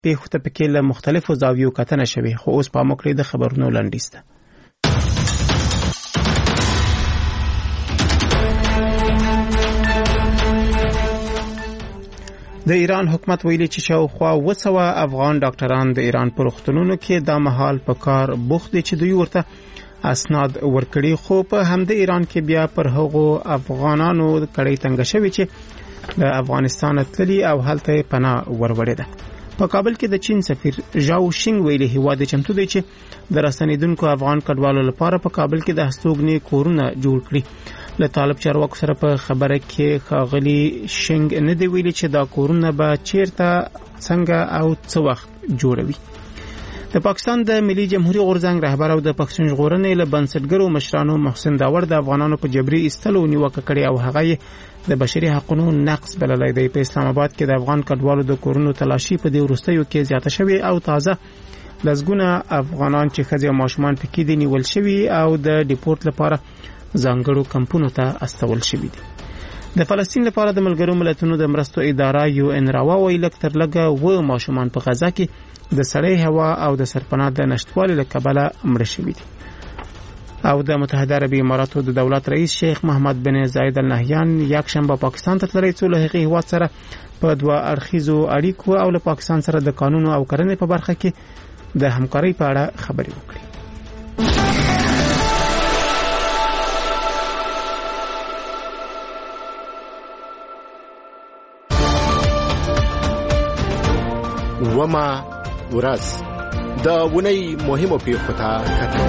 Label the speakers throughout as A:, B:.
A: پیښو ته پکې له مختلفو زاویو کتنه شوې، خو اوس پام وکړئ د خبرونو لنډیز ته. د ایران حکومت ویلي چې شاوخوا 200 افغان ډاکټران د ایران په روغتونونو کې د مهال په کار بوخت دي چې دوی ورته اسناد ورکړي، خو په همدې ایران کې بیا پر هغو افغانانو کړي تنګ شوی چې د افغانستان تللي او هلته پناه وروړي ده. په کابل کې د چین سفیر ژاو شینګ ویلي هیواد چمتو دی چې د راستنیدونکو افغان کډوالو لپاره په کابل کې د هستوګنې کورونه جوړ کړي. له طالب چارواکو سره په خبره کې ښاغلي شینګ نه دی ویلي چې دا کورونه به چیرته څنګه او څه وخت جوړوي. د پاکستان د ملي جمهوریت غورځنګ رهبر او د پښتون ژغورنې له بنسټګرو مشرانو محسن داور د افغانانو په جبري ایستلو نیوکه کړې او هغه د بشري حقوقو نقض بللی دی. په اسلام آباد کې د افغان کډوالو د کورونو تلاشي په دې وروستیو کې زیاته شوې او تازه لسګونه افغانان چې ښځې او ماشومان پکې دي نیول شوي او د ډیپورت لپاره ځانګړو کمپونو ته استول شوي دي. د فلسطین لپاره د ملګرو ملتونو د مرستو اداره UN راووي لږ تر لږه و ماشومان په غزا کې د سړې هوا او د سرپناه د نشټوالي له کبله مړه شوي دي. او د متحده عربي اماراتو د دولت رئیس شیخ محمد بن زاید ال نهیان یکشنبه پاکستان ته تللی څو له هغې هیواد سره په دوه اړخیزو اړیکو او له پاکستان سره د قانون او کرنې په برخه کې د همکارۍ په اړه خبرې وکړي.
B: وما ورځ د ونی مهمو پیښو ته کتل.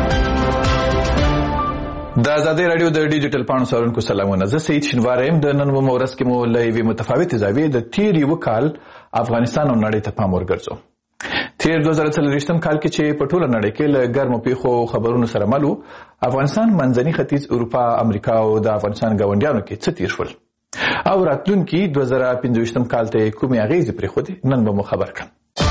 C: د آزادۍ رادیو د ډیجیټل پاڼو څارونکو سلامونه. زه سید شینواری یم. د نن ورځ کې مو له یوې متفاوتې زاویې د تیر یو کال افغانستان او نړۍ ته پام ورګرځو. تیر 2023 کال کې چې په ټوله نړۍ کې له ګرمو پیښو خبرونو سره مل وو، افغانستان منځني ختیځ، اروپا، امریکا او د افغانستان ګاونډیانو کې څه تیر شول او راتلونکي 2025 کال ته کومې اغیزې پرېښودې، نن به مو خبر کړم.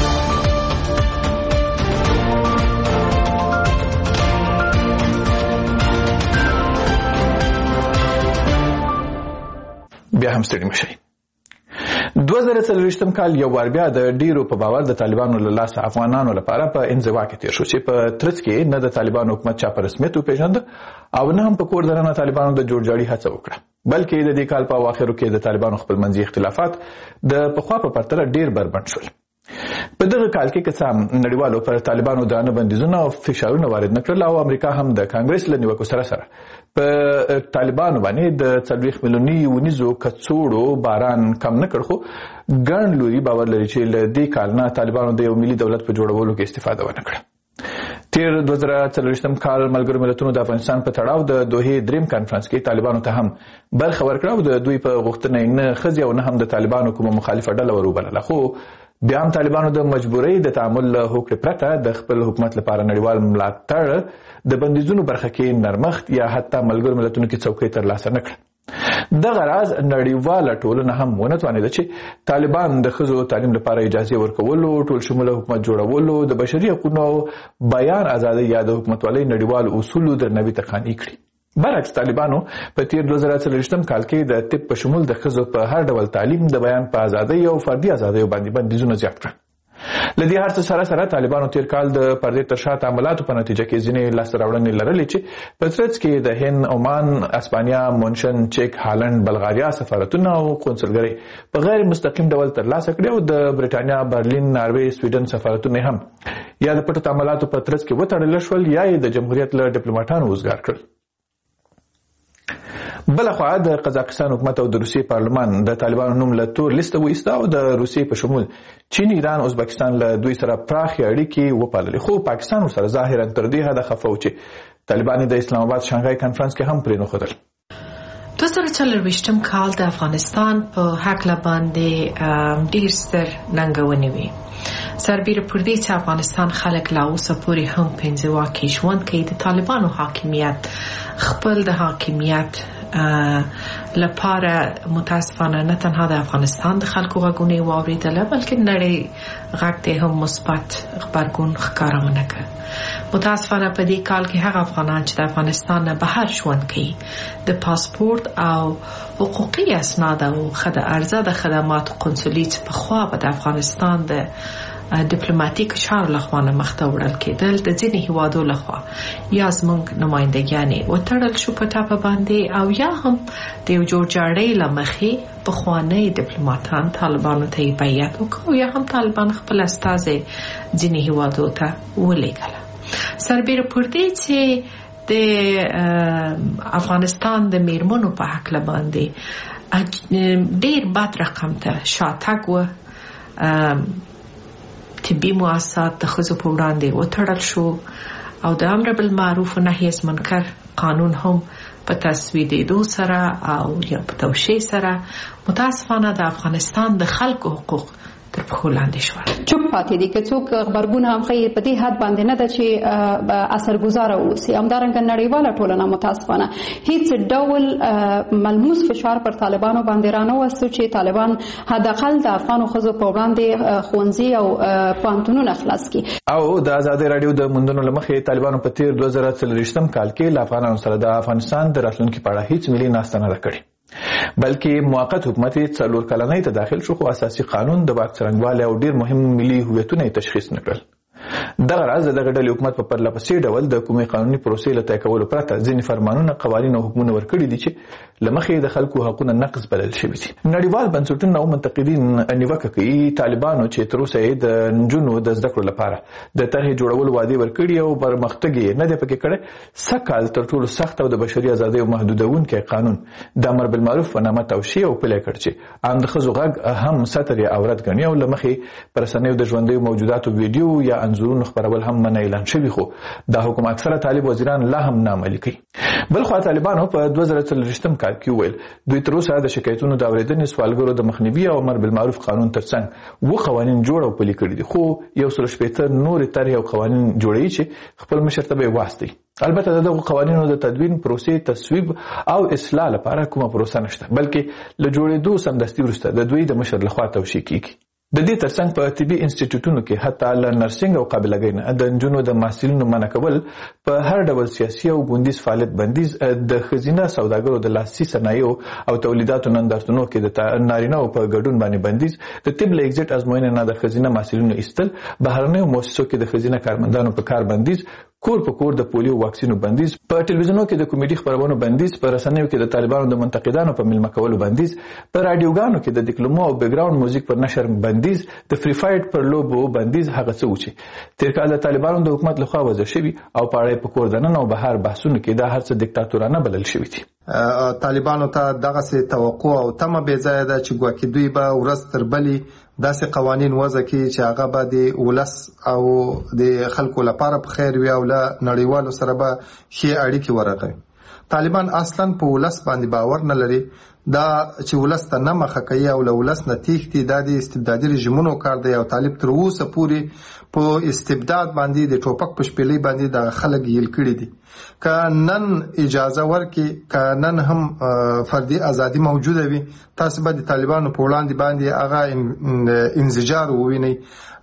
C: بیا هم ستړي مشئ. 2023 کال یو وار بیا د ډیرو په باور د طالبانو له لاسه افغانانو لپاره په انزوا کې تیر شو چې په ترڅ کې نه د طالبانو حکومت چا په رسمیت وپېژند او نه هم په کور دننه طالبانو د جوړجاړي هڅه وکړه، بلکې د دې کال په اواخرو کې د طالبانو خپلمنځي اختلافات د پخوا په پرتله ډیر بربنډ شول. په دغه کال کې که څه هم نړیوالو پر طالبانو درانه بندیزونه او فشارونه وارد نه کړل او امریکا هم د کانګرس له نیوکو سره په طالبانو باندې د 40 میلیوني ونیزو کڅوړو باران کم نه کړ، خو ګڼ لوري باور لري چې له دې کال نه طالبانو د یو ملي دولت په جوړولو کې استفاده ونه کړه. تیر 2023 کال ملګرو ملتونو د افغانستان په تړاو د دوحې دریم کانفرنس کې طالبانو ته هم برخه ورکړه او د دوی په غوښتنه نه ښځې او نه هم د طالبانو کومه مخالفه ډله وروبلله، خو بیا هم طالبانو د مجبورۍ د تعامل له هوکړې پرته د خپل حکومت لپاره نړیوال ملاتړ د بندیزونو برخه کې نرمښت یا حتی ملګرو ملتونو کې څوکۍ ترلاسه نه کړه. دغه راز نړیواله ټولنه هم ونه توانېده چې طالبان د ښځو تعلیم لپاره اجازه ورکولو، ټول شموله حکومت جوړولو، د بشري حقوقو او بیان ازادۍ یا د حکومتولۍ نړیوال اصولو درناوي ته قانع کړي. برعکس طالبانو په تیر 2023 کال کې د طب په شمول د ښځو په هر ډول تعلیم، د بیان په ازادۍ او فردي ازادۍ باندې بندیزونه زیات کړل. له دې هر څه سره طالبانو تیر کال د پردې تر شا تعاملاتو په نتیجه کې ځینې لاسته راوړنې لرلې چې په ترڅ کې د هند، عمان، اسپانیا، مونشن، چک، هالند، بلغاریا سفارتونه او قونسلګرۍ په غیر مستقیم ډول ترلاسه کړي او د برېټانیا، برلین، ناروې، سویډن سفارتونه هم یا د پټو تعاملاتو په ترڅ کې وتړل شول یا د جمهوریت له ډیپلوماټانو وزګار کړل. بلخوا د قزاقستان حکومت او د روسیې پارلمان د طالبانو نوم له تور لیسته وایسته او د روسیې په شمول چین، ایران، ازبکستان له دوی سره پراخې اړیکې وپاللې، خو پاکستان ورسره ظاهرا تر دې حده خفه و چې طالبان د اسلام آباد شانګهای کانفرنس کې هم پرې نښودل.
D: 2024 کال د افغانستان په هکله باندې ډیر ستر ننګونې وي. سربیره پر دې چې افغانستان خلک لا اوسه پورې هم په انزوا کې ژوند کوي، د طالبانو حاکمیت خپل د حاکمیت لپاره متاسفانه نه تنها د افغانستان د خلکو غږونه واوریدله بلکې نړۍ غږ ته هم مثبت غبرګون ښکاره ونه کړ. متاسفانه په دې کال کې هغه افغانان چې د افغانستان نه بهر ژوند کوي د پاسپورت او حقوقي اسناد او ارزه د خدماتو قنصلي چې پخوا به د افغانستان د ډیپلوماټیک چارو لخوا نه مخته وړل کېدل د ځینې هیوادو لخوا یا زموږ نمائندګیانې وتړل شو په ټاپه باندې او یا هم د یو جوړجاړي لمخې پخوانی ډیپلوماټان طالبانو ته بیعت وکړو یا هم طالبان خپل استازي ځینې هیوادو ته ولېږل. سربېره پر دې چې د افغانستان د میرمنو په حق باندې ډېر بد رقم ته شاتګ و، طبي مؤسسات د ښځو په وړاندې وتړل شو او د امر بالمعروف و نهي عن المنکر قانون هم په تصویبېدو سره او یا په توشیح سره متاسفانه د افغانستان د خلکو حقوق تر پښو لاندې شو.
E: چوپ پاتې دي که څوک خبرګون هم خیر په دې حد باندې نه ده چې اثرګذار اوسي. همدارنګه نړیواله ټولنه متاسفانه هیڅ ډول ملموس فشار پر طالبانو باندې رانه وسو چې طالبان حداقل د افغان ښځو په وړاندې ښوونځي او پوهنتونونه خلاص کړي. او د آزادۍ رادیو د موندنو لمخې طالبانو په تیر 2023 کال کې له افغانانو سره د افغانستان د راتلونکي په اړه هیڅ ملي ناسته نه کړې، بلکې موقت حکومت 4 کلنۍ ته داخل شو خو اساسي قانون د واک څرنګوالي او ډیر مهم ملي هویتونه تشخیص نکړل. دغه راز دغه ډلې حکومت په پرلپسې ډول د کومې قانوني پروسې له طی کولو پرته ځینې فرمانونه، قوانین او حکمونه ورکړي دي چې لمخې د خلکو حقوقونه نقض بلل شوي دي. نړیوال بنسټونه او منتقدین نیوکه کوي طالبانو چې تر اوسه د نجونو د زده کړو لپاره د طرحې جوړولو وعده ورکړي او پرمختګ یې نه دی پکې کړی. سکهال تر ټولو سخت او د بشري ازادۍ محدودونکی قانون د امر بالمعروف په نامه توشیح او پلی کړ چې عام د ښځو غږ هم ستر یا عورت ګڼي او لمخې پر رسنیو د ژوندیو موجوداتو ویډیو یا انځورونو خبرول هم منع اعلان شوی، خو دا حکم اکثره طالب وزیران لا هم ناعملي کوي. بلخو طالبانو په 2023 کال کې ویل دوی تر اوسه د شکایتونو د اورېدنې، سوالګرو د مخنیوي او امر بالمعروف قانون ترڅنګ قوانین جوړ او پلي کړي دي، خو 170 نور طرحې او قوانین جوړوي چې خپل مشر ته به واسطي. البته دغه قوانینو د تدوین پروسې تصویب او اصلاح لپاره کومه پروسه نشته، بلکې له جوړېدو سمدستي وروسته د دوی د مشر لخوا توشیح کیږي. د دې ترڅنګ په طبي انسټیټیوټونو کې حتی له نرسنګ او قابلګۍ نه د نجونو د محصلینو منع کول، په هر ډول سیاسي او بندیز فعالیت بندیز، د ښځینه سوداګرو د لاسي صنایعو او تولیداتو نندارتونو کې د نارینه‌و په ګډون باندې بندیز، د طب له ایگزیټ ازموینې نه د ښځینه محصلینو ایستل، بهرنیو مؤسسو کې د ښځینه کارمندانو په کار بندیز، کور په کور د پولیو واکسینو بندیز، په ټلویزیونونو کې د کمیډي خبرونو بندیز، په رسنیو کې د طالبانو د منتقدانو په ملمه کولو بندیز، په رادیوګانو کې د ډیکلمو او بیک ګراوند موزیک پر نشر بندیز، د فری فایټ پر لوبو بندیز، هغه څه و چې تیر کال د طالبانو د حکومت لخوا وضع شوي او په اړه په کور دننه او بهر بحثونو کې دا هر څه دیکتاتورانه بلل شوي دي.
F: طالبانو ته دغه څه توقع او تمه بې ځایه ده چې ګواکې دوی به ورځ تر بلې داسې قوانین وضع کړي چې هغه به د ولس او د خلکو لپاره په خیر وي او له نړیوالو سره به ښې اړیکې ورغوي. طالبان اصلا په ولس باندې باور نه لري، دا چې ولس ته نه مخه کوي او له ولس نه تېښتي، دا د استبدادي رژیمونو کار دی او طالب تر اوسه پورې په استبداد باندې د ټوپک په شپېلۍ باندې د خلک یل کړي دي. که نن اجازه ورکړي، که نن هم فردي ازادي موجوده وي، تاسو به د طالبانو په وړاندې باندې هغه انزجار ووینئ،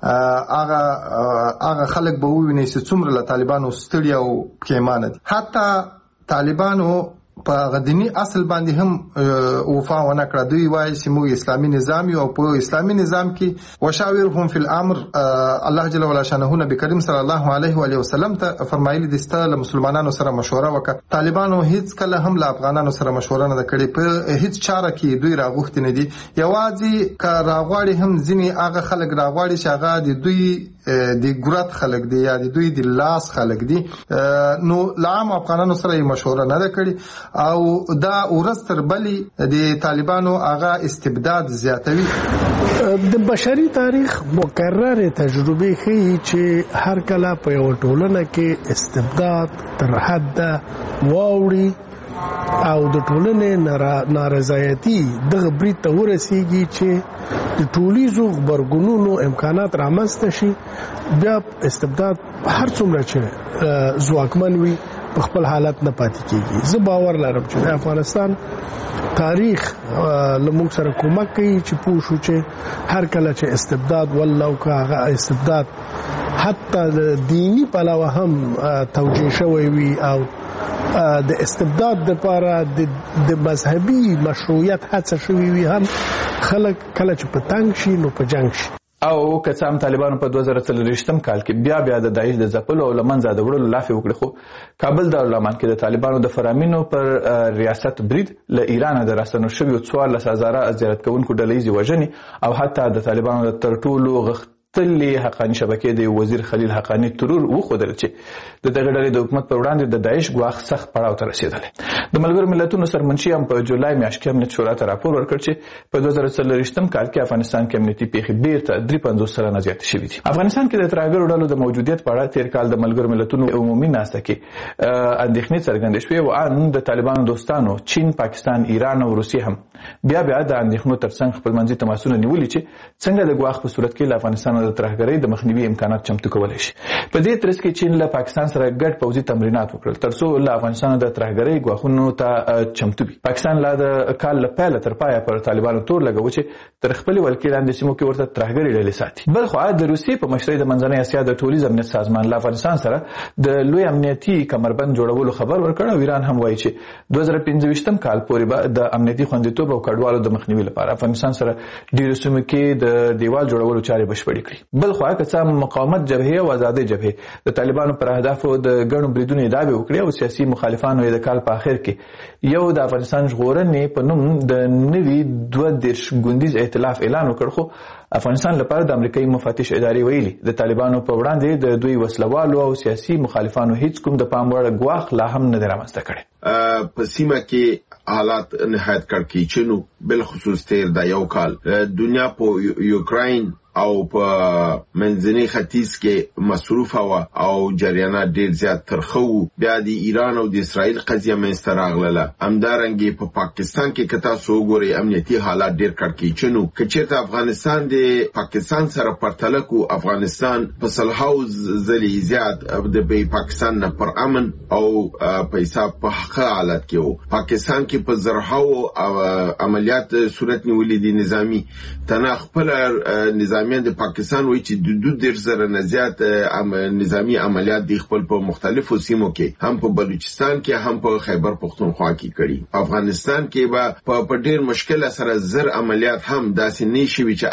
F: هغه خلک به ووینئ چې څومره له طالبانو ستړي او پښیمانه دي. حتی طالبانو په غدنی اصل باندې هم وفا ونه کړه. دوی وایي چې موږ اسلامي نظام یو او په اسلامي نظام کې وشاورهم فی الامر، الله جل وعلا شانه نبی کریم صلی الله علیه و علیه وسلم ته فرمایلی دي ستاسو مسلمانانو سره مشوره وکړه. طالبانو هیڅ کله هم له افغانانو سره مشوره نه کړې، په هیڅ چاره کې دوی راغوښتي نه دي. یوازې که راغواړي هم ځینې هغه خلک راغواړي چې هغه د دوی د ګورات خلک دي یا د دوی د لاس خلک دي، نو لعام افغانانو سره مشوره نه کړي او دا ورځ تر بلې د طالبانو هغه استبداد زیاتوي.
G: د بشري تاریخ مکرر تجربه ښیي چې هر کله په یو ټولنه کې استبداد تر حد واوړي او د ټولنې نارضایتي دغه برید ته ورسیږي چې د ټولیزو غبرګونونو امکانات رامنځته شي، بیا استبداد هر څومره چې ځواکمن وي په خپل حالت نه پاتې کیږي. زه باور لرم چې د افغانستان تاریخ لموږ سره کومک کوي چې پوه شو چې هر کله چې استبداد ولو که هغه استبداد حتی دینی پلوه هم توجیه شوی وي او د استبداد لپاره د مذهبي مشروعیت هڅه شوی وي، هم خلک کله چې په تنګ شي نو په جنګ شي.
C: او که څه هم طالبانو په 2023 کال کې بیا د داعش د ځپلو او له منځه د وړلو لافې وکړې، خو کابل دارالمان کې د طالبانو د فرامینو پر ریاست برید له ایران د راستنو شویو 14,000 زیارت کوونکو ډلهیزې وژنې او حتی د طالبانو د تر ټولو غښتلې حقاني شبکې د وزیر خلیل حقاني ترور وښودل چې د دغه ډلې د حکومت پر وړاندې د داعش ګواښ سخت پړاو ته رسېدلی. د ملګرو ملتونو سرمنشي هم په جولای میاشت کې امنیت شورا ته راپور ورکړ چې په 2024 کال کې افغانستان کې امنیتي پیښې بیرته 53 سلنه زیاتې شوې دي. افغانستان کې د ترهګرو ډلو د موجودیت په اړه تیر کال د ملګرو ملتونو عمومي ناسته کې اندېښنې څرګندې شوې او ان د طالبانو دوستانو چین، پاکستان، ایران او روسیې هم بیا د اندېښنو ترڅنګ خپلمنځي تماسونه نیولي چې څنګه د ګواښ په صورت کې له افغانستان د ترهګرۍ د مخنیوي امکانات چمتو کولی شي. په دې ترڅ کې چین له پاکستان سره ګډ پوځي تمرینات وکړل ترڅو له افغانستان د ترهګرۍ ګواښونو ته چمتو وي. پاکستان لا د کال له پیله تر پایه پر طالبانو تور لګاوه چې تر خپلې ولکې لاندې سیمو کې ورته ترهګرۍ ډلې ساتي. بل خوا د روسیې په مشرۍ د منځنۍ اسیا د ټولیز امنیت سازمان له افغانستان سره د لوی امنیتي کمربند جوړولو خبر ورکړ او ایران هم وایي چې 2025 کال پورې به د امنیتي خوندیتوب او کډوالو د مخنیوي لپاره افغانستان سره ډیرو سیمو کې د دیوال جوړولو چارې بشپړې کړي. بل خوا که څه مقاومت جبهې او آزادۍ جبهې د طالبانو پر اهدافو د ګڼو بریدونو ادعاوې وکړې او سیاسي مخالفانو یې د کال په اخر کې یو د افغانستان ژغورنې په نوم د نوي 22 ګوندیز ائتلاف اعلان وکړ، خو افغانستان لپاره د امریکایي مفتش ادارې ویلي د طالبانو په وړاندې د دوی وسلوالو او سیاسي مخالفانو هیڅ کوم د پام وړ ګواښ لا هم نه دی رامنځته کړی.
H: په سیمه کې حالات نهایت کړکېچنو، بالخصوص تیر دا یو کال دنیا په یوکراین او په منځني ختیځ کې مصروف او جریانات ډیر زیات ترخه وو. بیا د ایران او د اسرائیل قضیه منځته راغله. همدارنګه په پاکستان کې کتا سو ګوري امنیتي حالات ډیر کړکېچنو. که چېرته افغانستان د پاکستان سره پرتله کو، افغانستان په صلحاو ځلې زیات د پاکستان نه پر امن او پیسې په حق حالت کې وو. پاکستان کې په زرهاو عملیات صورت نیولې دي نظامی تنه خپل نظامی د پاکستان وایي چې د 2 نه زیات نظامی عملیات د خپل په مختلفو سیمو کې هم په بلوچستان کې هم په خیبر پختونخوا کې کړي. افغانستان کې به په ډیر مشکل سره زر عملیات هم داسې نشي چې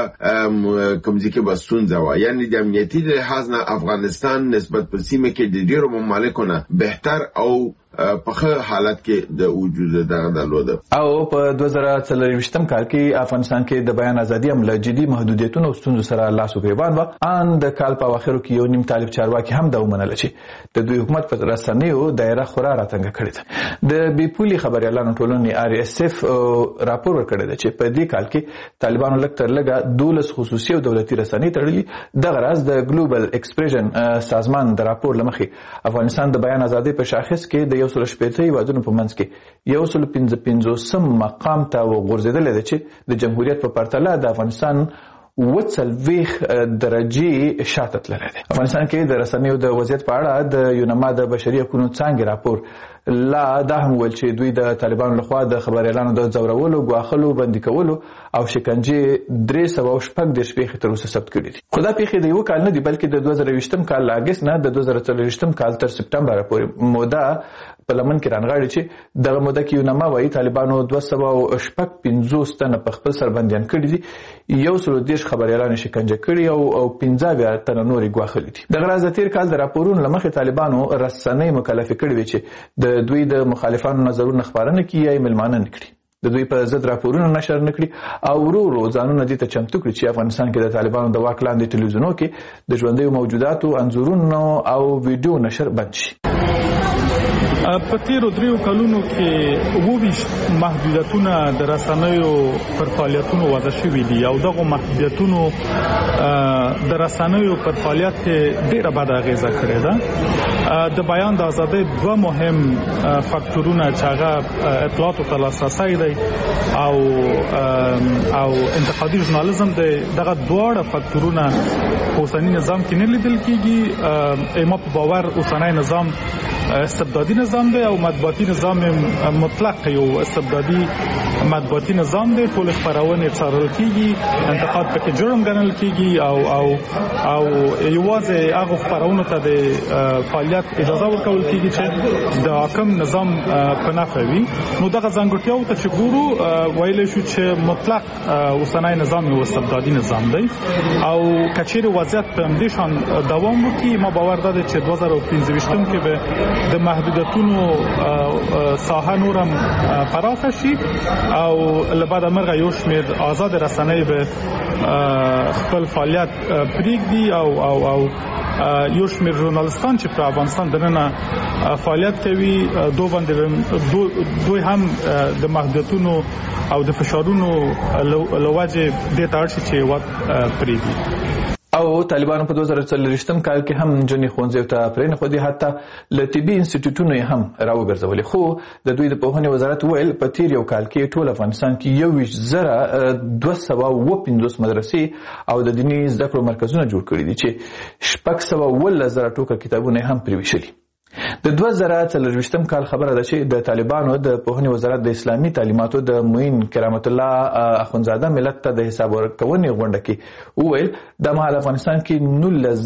H: البته کومځي کې بسونځه و. یعنی د امنیتي لحاظ نه افغانستان نسبت په سیمه کې د ډیرو ممالکو نه بهتر او په حالت کې د وجود دغه درلوده.
C: او په 2024 کال کې افغانستان کې د بیان ازادي هم له جدي محدودیتونو او ستونزو سره لاس او ګریوان و. ان د کال په اواخرو کې یو نیم طالب چارواکي هم دا ومنل چې د دوی حکومت په رسنیو دایره خورا راتنګ کړې ده. د بیپولي خبريالانو ټولنې RSF راپور ورکړی دی چې په دې کال کې طالبانو لږ تر لږه 12 خصوصي او دولتي رسنۍ تړلي. دغه راز د ګلوبل ایکسپریشن سازمان د راپور لمخې افغانستان د بیان ازادي په شاخص کې د 180 هیوادونو په منځ کې 155 مقام ته وغورځېدلی دی چې د جمهوریت په پرتله د افغانستان 40 درجې شاته تللی دی. افغانستان کې د رسنیو د وضعیت په اړه د یونما د بشري حقوقو څانګې راپور لا دا هم ویل چې دوی د طالبانو لخوا د خبريالانو د ځورولو، ګواښلو، بندي کولو او شکنجې 316 پیښې تر اوسه ثبت کړي دي. خو دا پیښې د یو کال نه دي بلکې د 2020 کال له اګست نه د 2024 کال تر سپټمبر پورې موده په لمن کې رانغاړي چې دغه موده کې یونما وايي طالبانو 215 تنه په خپل سربندیان کړي دي، 130 خبريالان شکنجه کړي او 15 تنه نورې ګواښلي دي. دغه راز د تیر کال د راپورونو لمخې طالبانو رسنۍ مکلف کړي وي چې د دوی د مخالفانو نظرونه خبرونه کوي یا ملمانه نکړي، د دوی په ضد راپورونه نشر نکړي او ورو ځانونه دې ته چمتو کړي چې افغانستان کې د طالبانو د واک لاندې ټلویزیونونو کې د ژوندیو موجوداتو انځورونو او ویډیو نشر بند شي.
I: په تیرو 3 کلونو کې 22 محدودیتونه د رسنیو پر فعالیتونو وضع شوي دي او دغه محدودیتونو د رسنیو پر فعالیت ډېره بد اغیزه کړې ده. د بیان د ازادۍ 2 مهم فاکتورونه چې هغه اطلاعاتو ته لاسرسی دی او انتقادي ژورنالیزم دی، دغه دواړه فاکتورونه په اوسني نظام کې نه لیدل کېږي. ما په باور اوسنی نظام استبدادي نظام دی او مطبوعاتي نظام مطلق یو استبدادي مطبوعاتي نظام دی. ټول خبرونه څارل کیږي، انتقاد پکې جرم ګڼل کیږي او یوازې هغه خبرونه ته د فعالیت اجازه ورکول کیږي چې د حاکم نظام په نفع وي. نو دغه ځانګړتیاو ته چې ګورو ویل شو چې مطلق اوسنۍ نظام یو استبدادي نظام دی او کچېره وضعیت په همدې شان دوام وکړي. ما باور ده چې 2015 کې به د محدودیتونو ساحه نورم پراخه شي او لبعد مرغه یو شمېر آزاد رسنۍ به خپل فعالیت پرېږدي او یو شمېر ژورنالستان چې په افغانستان دننه فعالیت کوي دوی هم د محدودیتونو او د فشارونو لوجه د تارشي چې وخت پرېږدي.
C: او طالبانو په 2040 کال کې هم جنې خونځو ته پرېنه خو دي حتی ل طبي انسټیټیوټونو هم راوګرځولې. خو د دوی د پوهنې وزارت ویل په تیر یو کال کې ټول افغانستان کې 2,250 مدرسې او د دیني زده کړو مرکزونه جوړ کړي دي چې 610,000 ټوکر کتابونه هم پرېوښلي. د 2040 کال خبره ده چې د طالبانو د پوهنې وزارت د اسلامي تعلیماتو د معین کرامت الله اخونزاده ملت ته د حساب ورکونې غونډه کې وویل د مهال افغانستان کې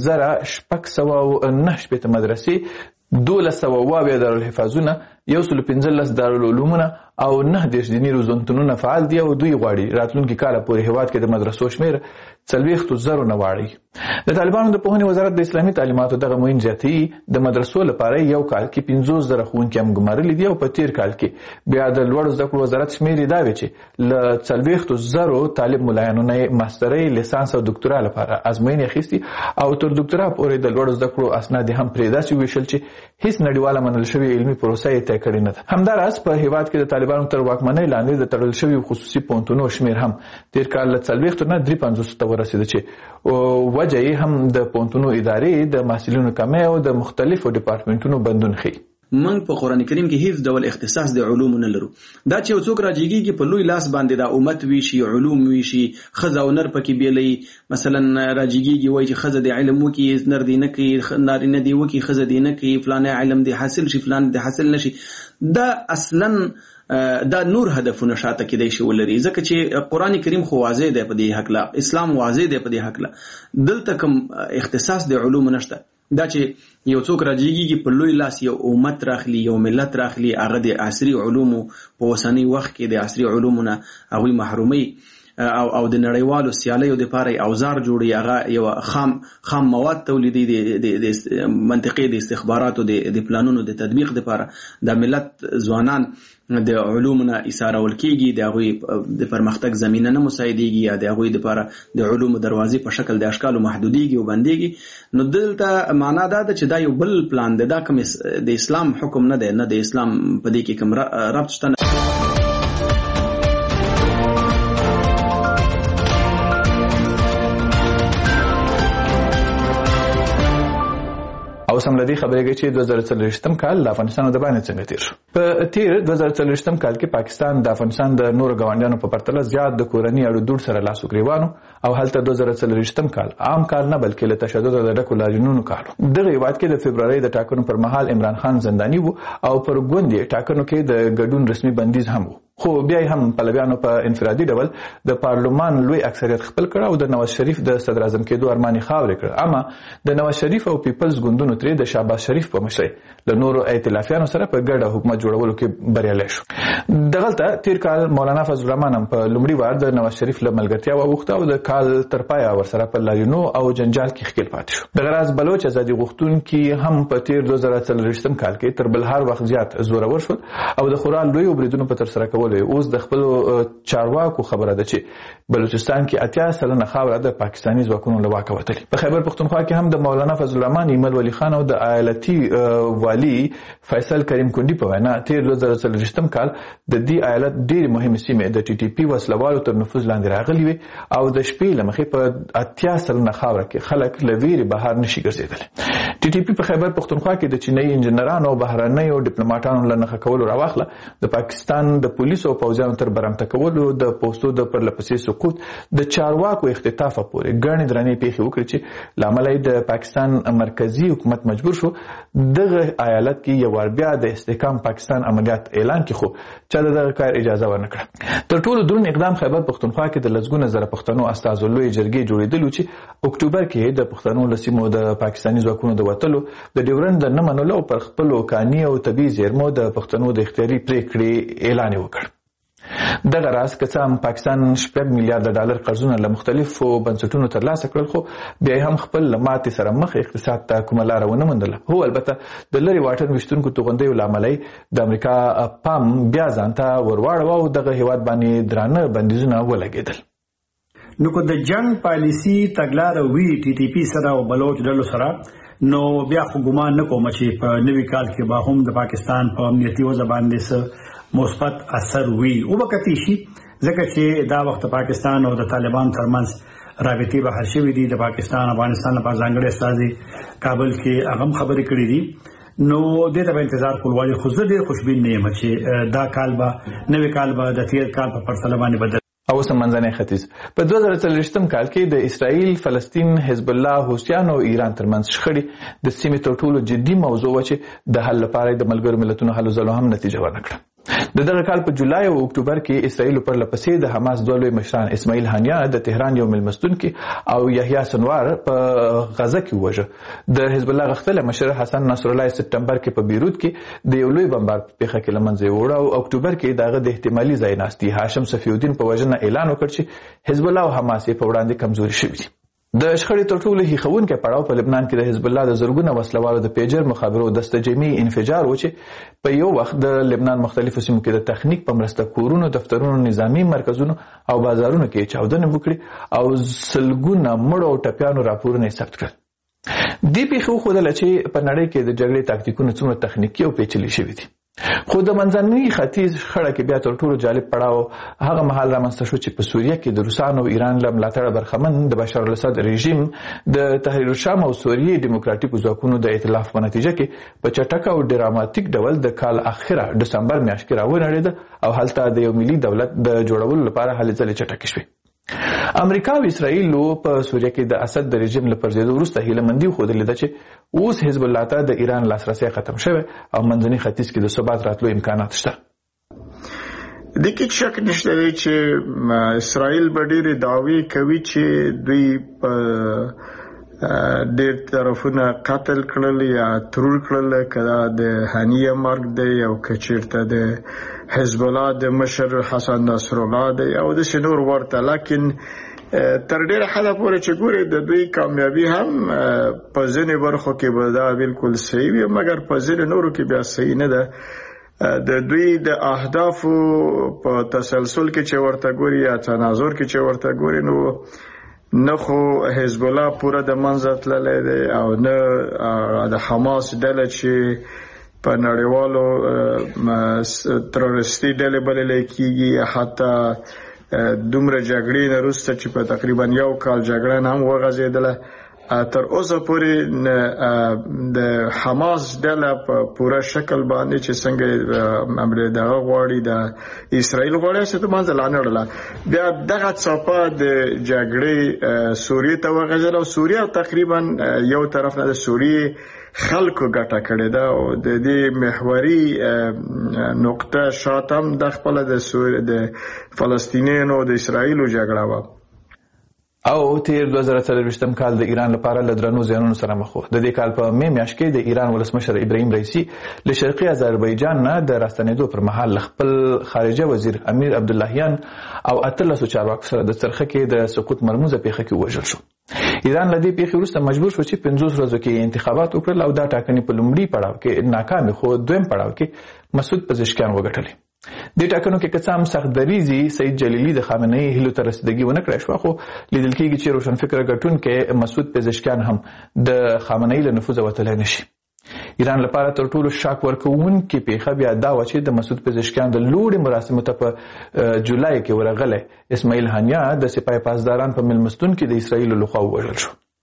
C: 19,609 مدرسې 1200 دارالحفاظونه 115 دارالعلومونه او 9 دیني روزنتونونه فعال دي او دوی غواړي راتلونکي کال پورې هیواد کې د مدرسو شمیر 40,000 نه واړي. د طالبانو د پوهنې وزارت د اسلامي تعلیماتو دغه معین زیاتي د مدرسو لپاره یو کال کې 15,000 ښوونکي هم ګمارلي دي او په تیر کال کې بیا د لوړو زده کړو وزارت شمیر دا وی چې ل 40,000 طالب ملایانو نه ماسترۍ لیسانس او ډاکټرا لپاره ازموینې اخیستي او تر ډاکټرا پورې د لوړو زده کړو اسناد هم پرېدا شوي ویشل چې هیڅ نړیواله منل شوی علمي پروسه یې طی کړې نه ده. همداراز په هیواد کې د طالبانو تر واکمنۍ لاندې د تړل شوی خصوصي پونتونو شمیر هم تیر کال ل 40 نه 53 ته ورسېد چې وجه یې هم د پونتونو ادارې د محصلینو کمۍ او د مختلفو ډپارټمنټونو بندون ښیي.
J: من په قران کریم کې هیڅ ډول اختصاص د علوم نه لرو. دا چې یو څوک راځيږي په لوی لاس باندې د امت وی شي علوم وی شي خزه او نر پکې بیلې مثلا راځيږي وایي چې خزه د علم وکي نر دی نه کوي نار نه دی وکي خزه دی نه کوي فلانه علم دی حاصل شي فلان دی حاصل نشي. دا اصلا دا نور هدفونه شاته کېدای شي ولري ځکه چې قران کریم خو واضح دی په دې حق لا اسلام واضح دی په دې حق لا دلته کوم اختصاص د علوم نشته. دا چې یو څوک راځيږي په لوی لاس یو امت راخلي یو ملت راخلي هغه د عصري علومو په وسنی وخت کې د عصري علومونه هغه محرومي او د نړیوالو سیالیو د لپاره اوزار جوړي هغه یو خام مواد تولیدي د منطقي د استخباراتو د پلانونو د تطبیق لپاره د ملت ځوانان د علومونه اسارول کیږي د هغه د پرمختګ زمينه نه مساعديږي یا د هغه لپاره د علومو دروازې په شکل د اشکالو محدوديږي او بنديږي. نو دلته معنا دا ده چې دا یو بل پلان دی دا کوم د اسلام حکم نه دی نه د اسلام په دې کې کوم ربط شته.
C: او سملدي خبرې کوي چې 2040 کال د افغانستان د باندې څنګه تیر شو. په تیر 2040 کال کې پاکستان د افغانستان د نورو ګاونډیانو په پرتله زیات د کورنۍ اړو دود سره لاس وګریوانو او هلته 2040 کال عام کال نه بلکې له تشدد د ډکو لاجنونو کارو. دغه هیواد کې د فبرवरी د ټاکنو پر مهال عمران خان زنداني وو او پر ګوندې ټاکنو کې د ګډون رسمي بندیز هم وو. خو بیا هم طالبانو په انفرادي ډول د پارلمان لوی اکثریت خپل کړ او د نواز شریف د صدر اعظم کېدو ارماني خاورې کړ. اما د نواز شریف او پیپلز ګوندونو ترې د شهباز شریف په مشرۍ له نورو ائتلافیانو سره په ګډه حکومت جوړولو کې بریالي شو. دغلته تیر کال مولانا فضل الرحمن هم په لومړي وار د نواز شریف له ملګرتیا وغوښته او د کال تر پایه ورسره په لاریونو او جنجال کې ښکیل پاتې شو. د غراز بلوچ ازادي غوښتونکي هم په تیر 2040 کال کې تر بل هر وخت زیات زورور شول او د خورال لوی بریدونو په تر سره کولو اوس د خپل چارواکو خبره ده چې بلوچستان کې 80% خاوره د پاکستاني ځواکونو له واکه وتلې. په خیبر پښتونخوا کې هم د مولانا فضل الرحمن ایمل ولی خان او د ایالتي والی فیصل کریم کندی په وینا تیر 2040 کال د دې ایالت ډېر مهمه سیمه د ټي ټي پی وسلوالو تر نفوذ لاندې راغلي وي او د شپې لمخې په 80% خاوره کې خلک لویری بهر نشي ګرځیدل. ټي ټي پی په خیبر پختونخوا کې د چینایي انجنیرانو او بهرنیو ډیپلوماټانو له نښه کولو راواخله د پاکستان د پولیسو او پوځیانو تر برمته کولو د پوستو د پرلپسې سقوط د چارواکو اختطاف پورې ګڼې درنې پیښې وکړې چې لامل یې د پاکستان مرکزی حکومت مجبور شو دغه ایالت کې یو ور بیا د استحکام پاکستان عملیات اعلان کړي، خو چا دغه کار اجازه ورنکړه. تر ټولو دروند اقدام خیبر پختونخوا کې د لسګونه زره پښتنو استازو لوی جرګې جوړېدلو چې اکتوبر کې د پښتنو له سیمو د پاکستاني ځواکونو د وتلو د ډیورنډ د نه منلو پر خپلو کاني او طبیعي زیرمو د پښتنو د اختیاري پریکړې اعلان وکړ. دغه راز که څه هم پاکستان $6 میلیارډ قرضونه له مختلفو بنسټونو ترلاسه کړل، خو بیا هم خپل له ماتې سره مخ اقتصاد ته کومه لاره ونه موندله. هو البته د لرې واټن ویشتونکو توغندیو له امله د امریکا پام بیا ځان ته ورواړوه او دغه هیواد باندې درانه بندیزونه ولګېدل.
K: نو که د جنگ پالیسی تګلاره وی ټي ټي پی سره او بلوچ ډلو سره نو بیا خو ګمان نه کوم چې په نوي کال کې به هم د پاکستان په امنیتي وضع باندې مثبت اثر وي او وکتی شي، ځکه چې دا وخت پاکستان او د طالبان ترمنځ رابطې بهر شوې دي. د پاکستان افغانستان لپاره ځانګړي استازي کابل کې هغه خبرې کړې دي، نو دې ته به انتظار کول وایي. خو زه ډېر خوشبین نه یم چې دا کال به نوي کال به د تیر کال په پرتله باندې بدل.
C: او سمنځنی ختیځ په 2023 کال کې د اسرائیل، فلسطین، حزب الله، حوثیانو او ایران ترمنځ شخړې د سیمې تر ټولو جدي موضوع و چې د حل لپاره د ملګرو ملتونو هلو ځلو هم نتیجه ورنکړه. د دغه کال په جولای او اکتوبر کې اسرائیل پر لپسې د حماس دوه لوی مشران اسماعیل هانیه د تهران یو ملمستون کې او یحیی سنوار په غزه کې وژه. د حزب الله غختل مشر حسن نصر الله سپتمبر کې په بیروت کې د یو لوی بمبار په پیښه کې لمنځه وړه او اکتوبر کې دغه د احتمالي ځای ناستي هاشم صفی الدین په وژنه اعلان وکړ چې حزب الله او حماس په وړاندې کمزوري شوي دي. د شخړې تر ټولو هیښوونکی پړاو په لبنان کې د حزب الله د زرګونه وسلوالو د پیجر مخابرو دسته جمعي انفجار و چې په یو وخت د لبنان مختلفو سیمو کې د تخنیک په مرسته کورونو، دفترونو، نظامی مرکزونو او بازارونو کې چاودنې وکړي او سلګونه مړو او ټپیانو راپورونه ثبت کړل. دې پیښو وښودله چې په نړۍ کې د جګړې تاکتیکونه څومره تخنیکي او پیچلي شوي دي. خو د منځني ختیځ خړه کې بیا تر ټولو جالب پړاو هغه مهال رامنځته شو چې په سوریه کې د روسانو او ایران له ملاتړه برخمن د بشار الاسد رژیم د تحریر الشام او سوریې دیموکراتیکو ځواکونو د ائتلاف په نتیجه کې په چټک او ډراماتیک ډول د کال اخره دسمبر میاشت کې راونړېده او هلته د یو ملي دولت د جوړولو لپاره هلې ځلې چټکې شوې. امریکا او اسرائیل په سوریه کې د اسد د رژیم له پرځېدو وروسته هیله مندي وښودلې ده چې اوس حزب الله ته د ایران لاسرسی ختم شوی او منځني ختیځ کې د ثبات راتلو امکانات شته.
L: د کې شک نشته چې اسرائیل به ډېرې دعوې کوي چې دوی په ډېر طرفونه قتل کړل یا ترور کړل، کدا د هانیه مرګ دی او کچیرته د حزب الله د مشر حسن نصر الله دی او د شنور ورته، لیکن تر ډېره حده پورې چې ګوري د دوی کامیابی هم په ځینې برخو کې به دا بالکل صحیح وي، مګر په ځینې نورو کې بیا صحیح نه ده. د دوی د اهدافو په تسلسل کې چې ورته ګوري یا تناظر کې چې ورته ګوري نو نه خو حزب الله پوره د منځ تللی دی او نه د حماس ډله چې په نړیوالو تروریستي ډلې بللی کېږي، حتی دومره جګړې نه وروسته چې په تقریبا یو کال جګړه نه هم وغځېدله، تر اوسه پورې د حماس ډله په پوره شکل باندې چې څنګه دغه غواړي د اسرائیل غواړي چې د منځ لا نه وړله. بیا دغه څپه د جګړې سوریې ته وغځېدله او سوریه تقریبا یو طرف نه د سوریې خلکو ګټه کړې ده او د دې محوري نقطه شاتم د خپل د فلسطینیانو د اسرائیلو جګړه و.
C: او تیر 2023 کال د ایران لپاره له درنو زیانونو سره مخ و. د دې کال په می میاشت کې د ایران ولسمشر ابراهیم رئیسی له شرقي آذربایجان نه د راستنېدو پر مهال خپل خارجه وزیر امیر عبداللهیان او 13 چارواکو سره د څرخه کې د سقوط مرموزه پیښه کې وژل شو. ایران له دې پیښې وروسته مجبور شو چې 50 ورځو کې انتخابات وکړل او دا ټاکنې په لومړي پړاو کې ناکامې خو دویم پړاو کې مسعود پزشکیان وګټلې. د ټاکنو کې کڅام سخت دریزي سید جلیلی د خامنه ای هلو تر رسیدګي ونه کړای شو، خو لیدل کېږي چې روشنفکر ګټونکي مسعود پزشکیان هم د خامنه ای له نفوذ وتلی نشي. ایران لپاره تر ټولو شاک ورکوونکې پیښه بیا دا و چې د مسعود پزشکیان د لوړې مراسمو ته په جولای کې ورغلی اسماعیل هانیه د سپاه پاسداران په ملمستون کې د اسرائیل لخوا ووژل شو.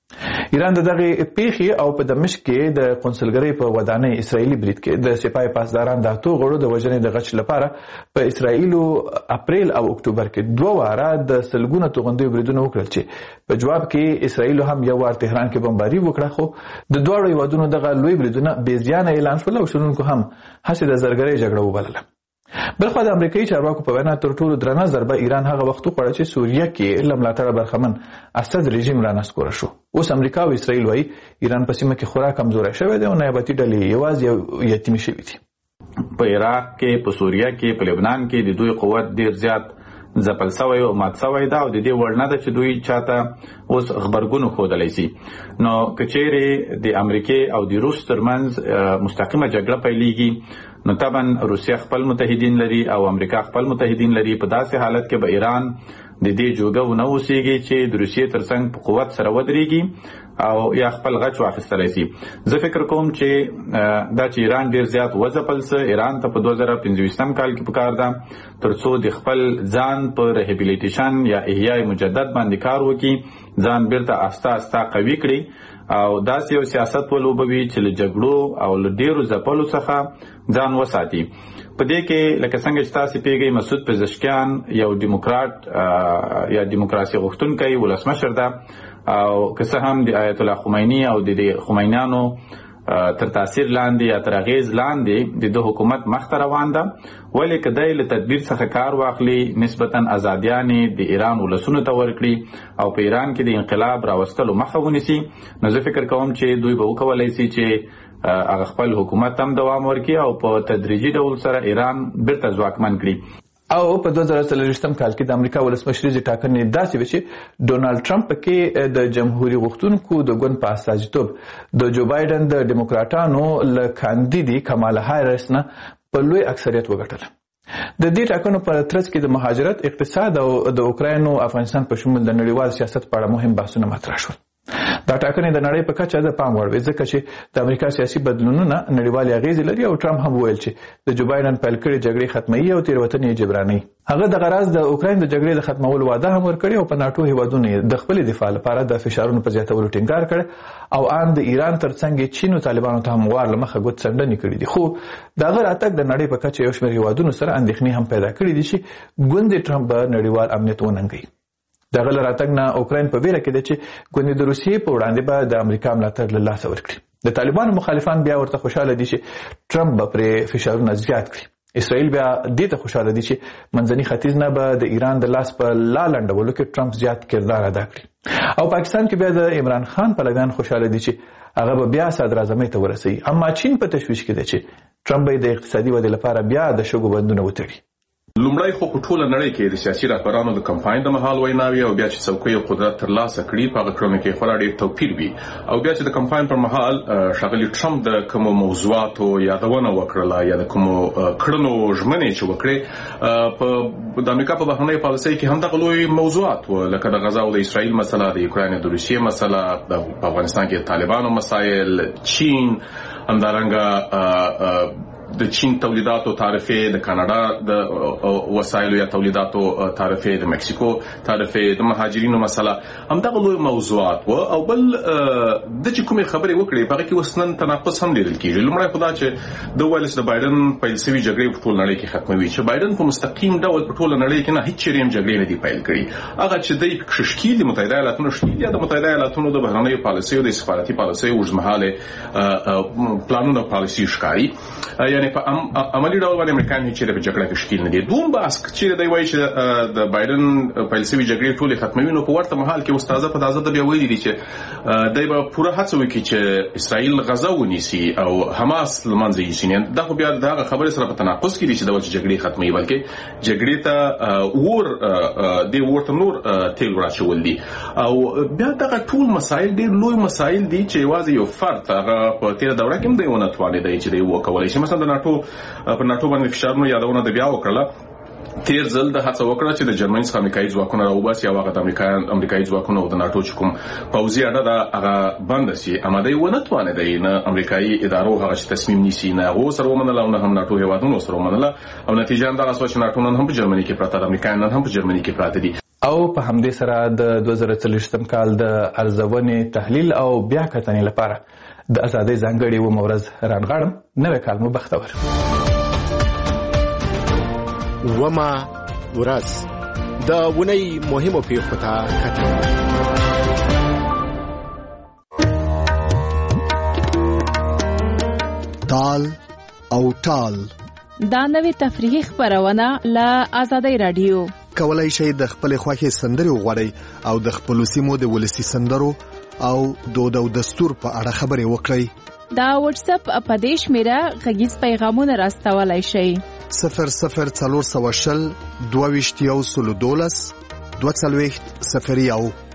C: ایران دغه پیښې او په دمشق کې د قونسلګرۍ په ودانۍ اسرایلی برید کې د سپاه پاسداران د اتو غړو د وژنې د غچ لپاره په اسرایلو اپریل او اکتوبر کې 2 واره د سلګونه توغندي بریدونه وکړل چې په جواب کې اسرایلو هم یو وار تهران کې بمباري وکړه خو د دوه هیوادونو دغه لوی بریدونه بې زیانه اعلان شول او شنونکو هم هڅه د زرګرۍ جګړه وبلله. بلخو د امریکایي چارواکو په وینا تر ټولو درنه ضربه ایران هغه وخت وخوړه چې سوریه کې له ملاتړه برخمن اسد رژیم رانسکوره شو. اوس امریکا او اسرائیل وايي ایران په سیمه کې خورا کمزوری شوی دی او نیابتي ډلې یوازې یتیمې شوي دي.
M: په عراق کې، په سوریه کې، په لبنان کې د دوی قوت ډیر زیات ځپل شوی او مات شوی دا او د دې وړ نه ده چې دوی چاته اوس خبرګونو ښودلی شي. نو که چیرې د امریکې او د روس ترمنځ مستقیمه جګړه پیلیږي نو طبعا روسیه خپل متحدین لري او امریکا خپل متحدین لري. په داسې حالت کې به ایران د دې جوګه ونه اوسېږي چې د روسیې ترڅنګ په قوت سره ودرېږي او یا خپل غچ واخیستلی شي. زه فکر کوم چې دا چې ایران ډیر زیات وځپل څه ایران ته په 2025 کال کې پکار ده ترڅو د خپل ځان په ریهابیلیټیشن یا احیاء مجدد باندې کار وکړي، ځان بیرته آسته آسته قوي کړي او داسې یو سیاست ولوبوي چې له جګړو او له ډیرو ځپلو څخه ځان وساتي. په دې کې لکه څنګه چې تاسو پیږئ مسعود پزشکیان یو دیموکرات یا دیموکراسي غوښتونکی ولسمشر ده او که څه هم د آیت الله خمینی او د خمینیانو تر تاثیر لاندې یا تر اغیز لاندې د حکومت مخته روان ده، ولې که دی له تدبیر څخه کار واخلي نسبتا ازادیانې د ایران ولسونو ته ورکړي او په ایران کې د انقلاب راوستلو مخه ونیسي نو زه فکر کوم چې دوی به وکولی شي چې هغه خپل حکومت هم دوام ورکړي او په تدریجي ډول سره ایران بیرته ځواکمن کړي.
C: او په 2023 کال کې د امریکا ولسمشریزې ټاکنې داسې وې چې ډونالد ټرمپ کې د جمهوریت غوښتونکو د ګوند په استازیتوب د جو بایدن د ډیموکراټانو له کاندیدي کمالا هاریس نه په لوی اکثریت وګټل. د دې ټاکنو په ترڅ کې د مهاجرت، اقتصاد او د اوکراین او افغانستان په شمول د نړیوال سیاست په اړه مهم بحثونه مطرح شول. دا ټاکنې د نړۍ په کچه د پام وړ وې ځکه چې د امریکا سیاسي بدلونونه نړیوالې اغیزې لري او ټرمپ هم وویل چې د جو بایدن پیل کړې جګړې ختموي او تېروتنې جبرانوي. هغه د غرض د اوکراین د جګړې د ختمولو وعده هم ورکړې او په ناتو هیوادونو د خپل دفاع لپاره د فشارونو په زیاتولو ټینګار کړ او ان د ایران ترڅنګ چین او طالبانو ته هم وار لمخه ګوت څنډنې کړې دي. خو دا غیر اتک د نړۍ په کچه یو شمېر هیوادونو سره اندېښنې هم پیدا کړې دي چې ګوند ټرمپ به نړیوال امنیت وننګي. دغه لراتګ نه اوکراین په ویره کې دی چې ګوند د روسیې په وړاندې به د امریکا ملاتړ له لاسه ورکړي. د طالبانو مخالفان بیا ورته خوشاله دي چې ټرمپ به پرې فشارونه زیات کړي. اسرائیل بیا دې ته خوشاله دي چې منځني ختیځ نه به د ایران د لاس په لالنډولو کې ټرمپ زیات کردار ادا کړي. او پاکستان کې بیا د عمران خان پلویان خوشاله دي چې هغه به بیا صدراعظمۍ ته ورسوي. اما چین په تشویش کې دی چې ټرمپ به د اقتصادي ودې لپاره بیا د شګو بندونه وتړي.
N: لومړی خو په ټوله نړۍ کې د سیاسي رهبرانو د کمپاین د مهال ویناوي او بیا چې څوکۍ او قدرت ترلاسه کړي په هغه کړنو کې خورا ډېر توپیر وي او بیا چې د کمپاین پر مهال ښاغلي ټرمپ د کومو موضوعاتو یادونه وکړله یا د کومو کړنو ژمنې چې وکړې د امریکا په بهرنۍ پالیسۍ کې همدغه لوی موضوعات و لکه د غزا او د اسرائیل مسله، د یوکراین د روسیې مسله، په افغانستان کې د طالبانو مسایل، چین، همدارنګه د چین تولیداتو تعرفه، د کاناډا د وسایلو یا تولیداتو تعرفه، د مکسیکو تعرفه، د مهاجرینو مسله، همدغه لوی موضوعات و او بل د چې کومې خبرې وکړې په هغه کې وسنن تناقض هم لیدل کېږي. لومړی خو دا چې د ویل چې د بایدن پیل شوي جګړې په ټول نړۍ کې ختموي، چې بایدن په مستقیم ډول په ټول نړۍ کې نه هیڅ چیرې هم جګړې نه دي پیل کړي. هغه چې دی ښکیل د متحده ایالاتونو ښکیل یا د متحده ایالاتونو د بهرنیو پالیسیو د استخباراتي پالیسیو اوږدمهاله پلانونه پالیسي ښکاري، یعنی په عملی ډول باندې امریکایان هیڅ چیرې په جګړه کې ښکیل نه دي. دوم بحث چې دی وایي چې د بایدن پیل شوي جګړې ټولې ختموي نو په ورته مهال کې استاده په تازه بیا ویلي دي چې دی به پوره هڅه وکړي چې اسرائیل غزا ونیسي او حماس له منځه یوسي. دا خو بیا دغه خبرې سره په تناقض کې دي چې دا جګړې ختموي بلکې جګړې ته ورته نور تیل ورچول دي او بیا دغه ټول مسایل ډېر لوی مسایل دي چې یوازې یو فرد هغه په تېره دوره کې هم دی ونه توانېدی چې دی وکولی شي. مثلا د ناټو په ناټو باندې فشارونو یادونه د بیا وکړله. تیر ځل د هڅه وکړه چې د جرمني څخه امریکایي ځواکونه راوباسي او هغه د امریکایي ځواکونه او د ناټو چې کوم پوځي اډه ده هغه بنده سي، اما دی ونه توانېدی نه امریکایي ادارو هغه چې تصمیم نیسي نه هغو سره ومنله او نه هم ناټو هیوادونو سره ومنله او نتیجه همدغه شوه چې ناټو نن هم په جرمني کې پراته ده، امریکایان نن هم په جرمني کې پراته دي.
C: او په همدې سره د 2023م کال د ارزونې تحلیل او بیا کتنې لپاره د ازادۍ ځانګړې و مورز رانغاړم. نوې کال مو بختور.
B: وما ورځ د ونې مهمو پیښو ته کتل.
O: تال او ټال
P: دا نوې تفریحي خبرونه له آزادۍ رادیو.
O: کولای شئ د خپل خوښي سندري وغواړئ او د خپل سیمو د ولسی سندرو او دود او دستور په اړه خبرې وکړئ.
P: دا واتس اپ اپدیش میرا غږیز پیغامونه راستولای شئ.
O: 00 420 22 12 20 01.